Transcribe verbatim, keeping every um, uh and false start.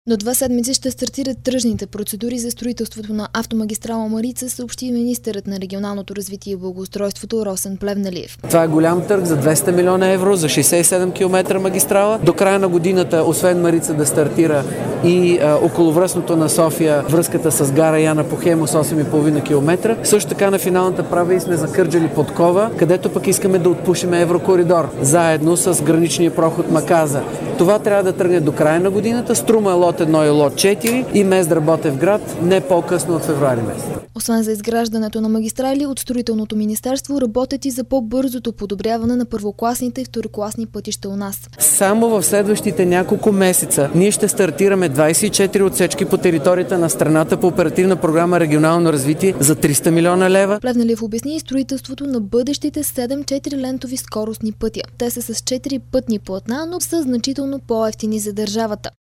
До два седмици ще стартират тръжните процедури за строителството на автомагистрала Марица, съобщи министърът на регионалното развитие и благоустройството Росен Плевнелиев. Това е голям търг за двеста милиона евро за шейсет и седем километра магистрала. До края на годината, освен Марица, да стартира и а, околовръстното на София, връзката с гара Яна по Хемус с осем и половина километра. Също така на финалната права и сме за Кърджали Подкова, където пък искаме да отпушим Еврокоридор, заедно с граничния проход Маказа. Това трябва да тръгне до края на годината. Струма е лот едно и лот четири и Мездра Ботевград не по-късно от февруари месец. Освен за изграждането на магистрали, от строителното министерство работят и за по-бързото подобряване на първокласните и второкласни пътища у нас. Само в следващите няколко месеца ние ще стартираме двадесет и четири отсечки по територията на страната по оперативна програма Регионално развитие за триста милиона лева. Плевнелиев обясни и строителството на бъдещите седем четирилентови скоростни пътя. Те са с четири пътни платна, но са значително по-евтини за държавата.